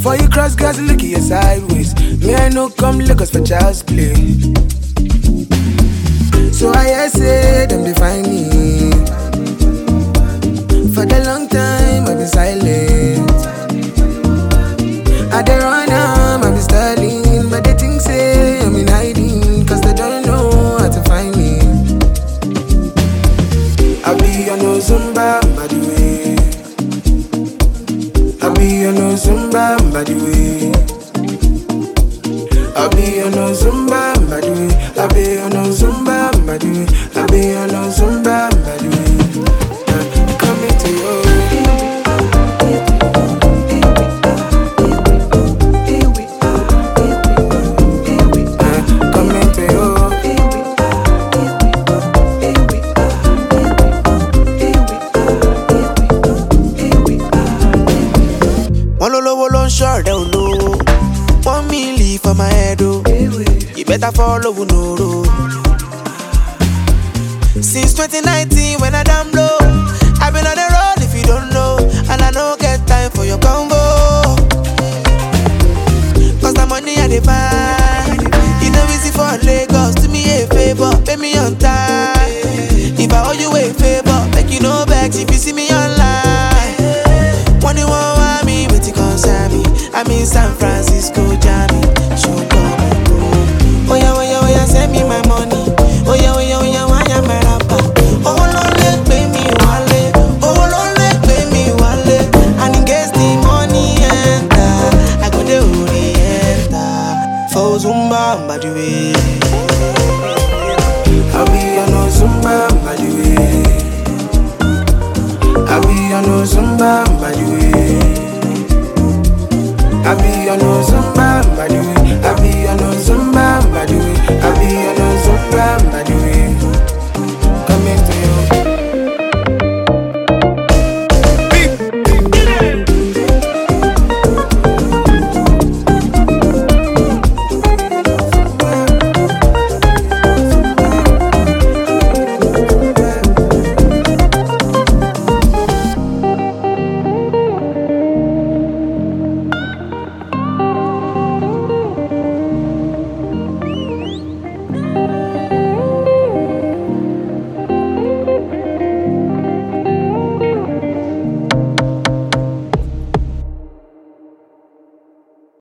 Before you cross, girls, look at your sideways. Me, I no come Lagos for child's play. So I say them define me. For the long time, I've been silent. I dey run am, I've been stalling. But they think say I'm in hiding, cause they don't know how to find me. I be on no Zumba, by the way. I be on no Zumba, by the way. I be on no Zumba, by the way. I be on no Zumba, by the way. I be on no Zumba, by the way. Coming to you. Coming to you. One low, one short, they low. 1 milli for my head, oh. You better follow, no road. Since 2019, when I damn low, I've been on the road if you don't know, and I don't get time for your combo. Cause the money I dey find, you know easy for Lagos. Do me a favor, pay me on time. If I owe you a favor, make you no vex if you see me online. One you want me, but you concern me. I'm in San Francisco, jamming. Show come, oh yeah, send me my money. Oh yeah, why am I rapper? Oh, Lord, pay me wale. Oh, Lord, pay me wale. And in case the money enter, I go the orienta. For Zumba, by the way. I be on no Zumba, by the way. I be on no Zumba, by the way. I be on no Zumba.